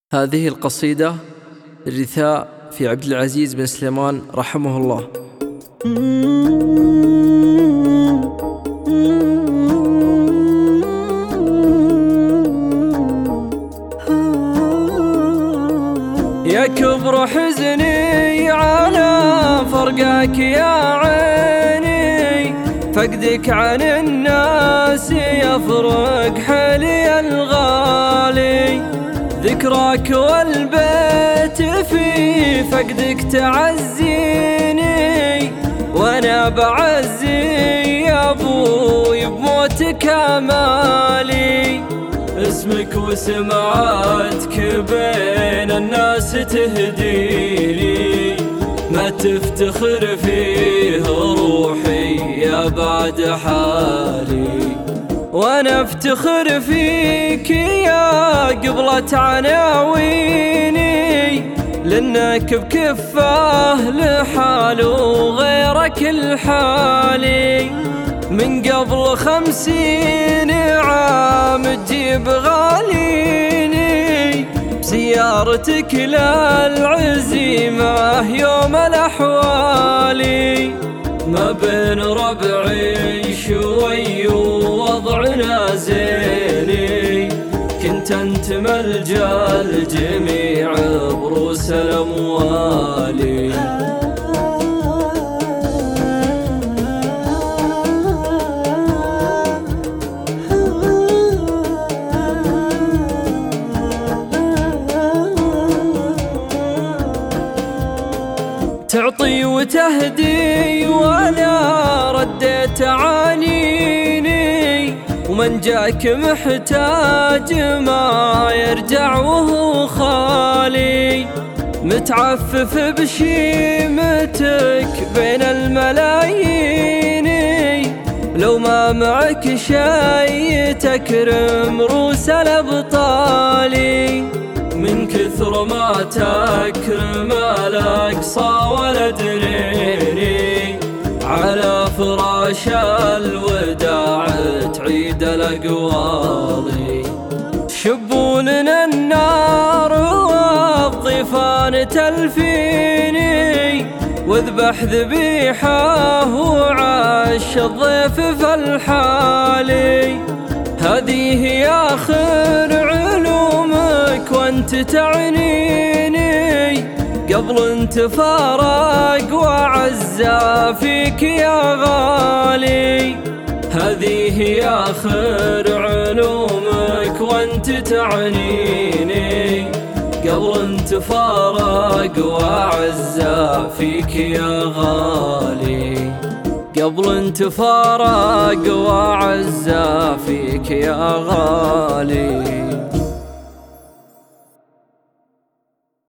هذه القصيدة الرثاء في عبد العزيز بن سليمان رحمه الله. يا كبر حزني على فرقك يا عيني، فقدك عن الناس يفرق حلي الغالي، ذكراك والبيت في فقدك تعزيني، وانا بعزي يا ابوي بموتك امالي، اسمك وسمعتك بين الناس تهديني، ما تفتخر فيه روحي يا بعد حالي، وانا افتخر فيك يا قبلة عناويني، لانك بكفاه لحاله وغيرك الحالي، من قبل 50 عام تجيب غاليني، بسيارتك للعزيمة يوم الأحوالي، ما بين ربعي شوي ووضعنا زيني، كنت انت ملجأ الجميع بروس الأموالي. تعطي وتهدي وانا رديت عنيني، ومن جاك محتاج ما يرجع وهو خالي، متعفف بشيمتك بين الملايين، لو ما معك شي تكرم روس الابطالي، من كثر ما تكرم الأقصى ولدنيني، على فراش الوداع تعيد الأقوالي، شبوننا النار والضيفان تلفيني، واذبح ذبيحه وعاش الضيف فالحالي، هذه يا آخر علومك وانت تعنيني، قبل انتفارق وعزى فيك يا غالي، هذه يا آخر علومك وانت تعنيني، قبل انتفارق وعزى فيك يا غالي، قبل انتفارق وعزى فيك يا غالي.